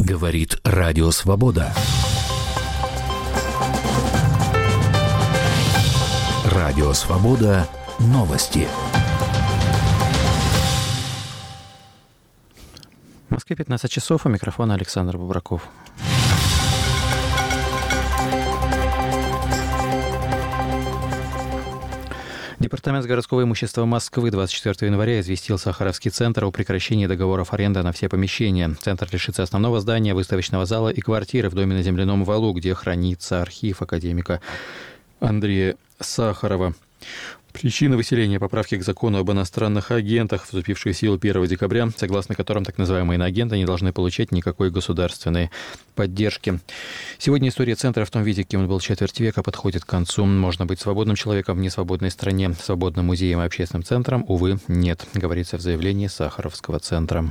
Говорит Радио Свобода. Радио Свобода. Новости. В Москве 15 часов, у микрофона Александр Бубраков. Департамент городского имущества Москвы 24 января известил Сахаровский центр о прекращении договоров аренды на все помещения. Центр лишится основного здания, выставочного зала и квартиры в доме на Земляном валу, где хранится архив академика Андрея Сахарова. Причина выселения поправки к закону об иностранных агентах, вступившей в силу 1 декабря, согласно которым так называемые иноагенты не должны получать никакой государственной поддержки. Сегодня история центра в том виде, каким он был четверть века, подходит к концу. Можно быть свободным человеком в несвободной стране. Свободным музеем и общественным центром, увы, нет, говорится в заявлении Сахаровского центра.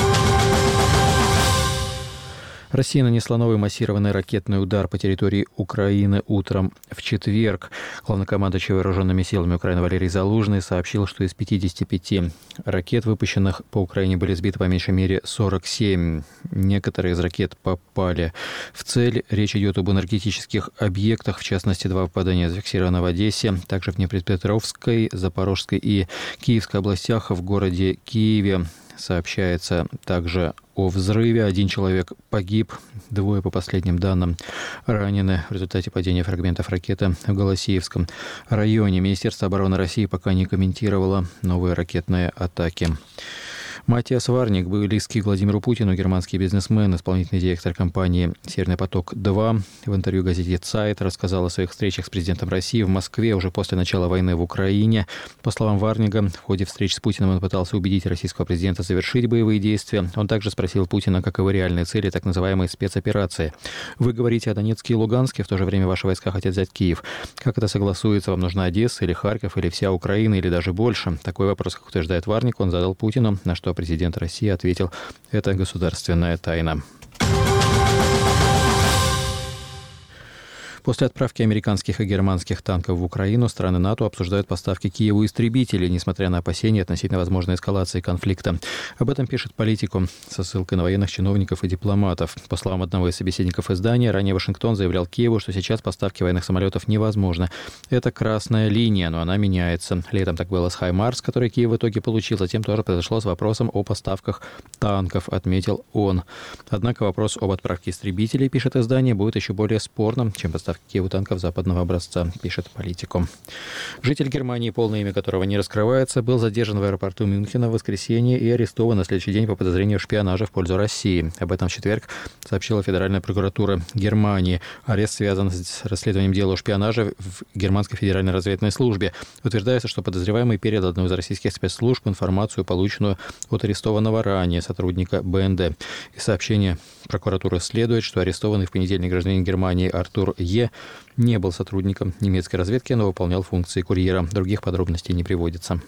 Россия нанесла новый массированный ракетный удар по территории Украины утром в четверг. Главнокомандующий вооруженными силами Украины Валерий Залужный сообщил, что из 55 ракет, выпущенных по Украине, были сбиты по меньшей мере 47. Некоторые из ракет попали в цель. Речь идет об энергетических объектах, в частности, 2 попадания зафиксировано в Одессе, также в Днепропетровской, Запорожской и Киевской областях, в городе Киеве. Сообщается также о взрыве. 1 человек погиб, 2, по последним данным, ранены в результате падения фрагментов ракеты в Голосеевском районе. Министерство обороны России пока не комментировало новые ракетные атаки. Матиас Варник, близкий к Владимиру Путину, германский бизнесмен, исполнительный директор компании «Северный поток-2», в интервью газете «Цайт» рассказал о своих встречах с президентом России в Москве уже после начала войны в Украине. По словам Варнига, в ходе встреч с Путиным он пытался убедить российского президента завершить боевые действия. Он также спросил Путина, каковы реальные цели так называемой спецоперации. «Вы говорите о Донецке и Луганске, в то же время ваши войска хотят взять Киев. Как это согласуется? Вам нужна Одесса или Харьков, или вся Украина, или даже больше?» Такой вопрос, как утверждает Варник, он задал Путину, на что президент России ответил: «Это государственная тайна». После отправки американских и германских танков в Украину страны НАТО обсуждают поставки Киеву истребителей, несмотря на опасения относительно возможной эскалации конфликта. Об этом пишет Политико со ссылкой на военных чиновников и дипломатов. По словам одного из собеседников издания, ранее Вашингтон заявлял Киеву, что сейчас поставки военных самолетов невозможно. Это красная линия, но она меняется. Летом так было с «Хаймарс», который Киев в итоге получил. Затем тоже произошло с вопросом о поставках танков, отметил он. Однако вопрос об отправке истребителей, пишет издание, будет еще более спорным, чем поставки Киеву танков западного образца, пишет Политико. Житель Германии, полное имя которого не раскрывается, был задержан в аэропорту Мюнхена в воскресенье и арестован на следующий день по подозрению в шпионаже в пользу России. Об этом в четверг сообщила Федеральная прокуратура Германии. Арест связан с расследованием дела о шпионаже в Германской федеральной разведывательной службе. Утверждается, что подозреваемый передал одной из российских спецслужб информацию, полученную от арестованного ранее сотрудника БНД. Из сообщения прокуратуры следует, что арестованный в понедельник гражданин Германии Артур Е. не был сотрудником немецкой разведки, но выполнял функции курьера. Других подробностей не приводится.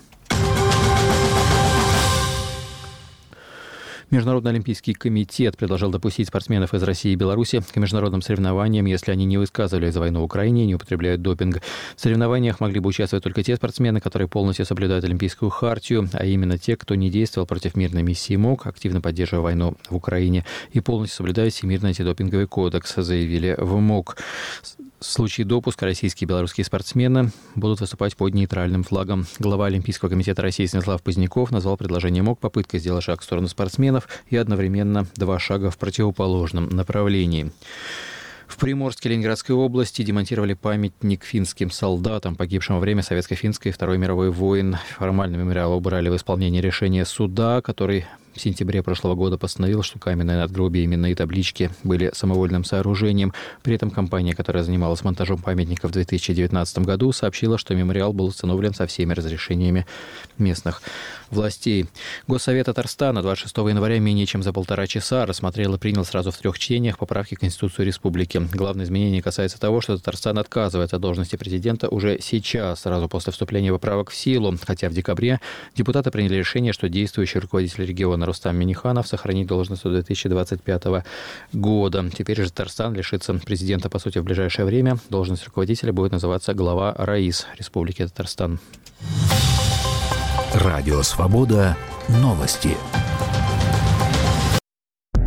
Международный олимпийский комитет предложил допустить спортсменов из России и Беларуси к международным соревнованиям, если они не высказывали за войну в Украине и не употребляют допинг. В соревнованиях могли бы участвовать только те спортсмены, которые полностью соблюдают Олимпийскую хартию, а именно те, кто не действовал против мирной миссии МОК, активно поддерживая войну в Украине, и полностью соблюдает Всемирный антидопинговый кодекс, заявили в МОК. В случае допуска российские и белорусские спортсмены будут выступать под нейтральным флагом. Глава Олимпийского комитета России Станислав Поздняков назвал предложение МОК попыткой сделать шаг в сторону спортсменов и одновременно 2 шага в противоположном направлении. В Приморске Ленинградской области демонтировали памятник финским солдатам, погибшим во время Советско-финской и Второй мировой войн. Формально мемориал убрали в исполнение решения суда, который в сентябре прошлого года постановил, что каменные надгробия, именные таблички были самовольным сооружением. При этом компания, которая занималась монтажом памятника в 2019 году, сообщила, что мемориал был установлен со всеми разрешениями местных властей. Госсовет Татарстана 26 января менее чем за 1,5 часа рассмотрел и принял сразу в 3 чтениях поправки к Конституции Республики. Главное изменение касается того, что Татарстан отказывается от должности президента уже сейчас, сразу после вступления поправок в силу, хотя в декабре депутаты приняли решение, что действующий руководитель региона Рустам Минниханов сохранит должность до 2025 года. Теперь же Татарстан лишится президента, по сути, в ближайшее время. Должность руководителя будет называться глава РАИС Республики Татарстан. Радио Свобода. Новости.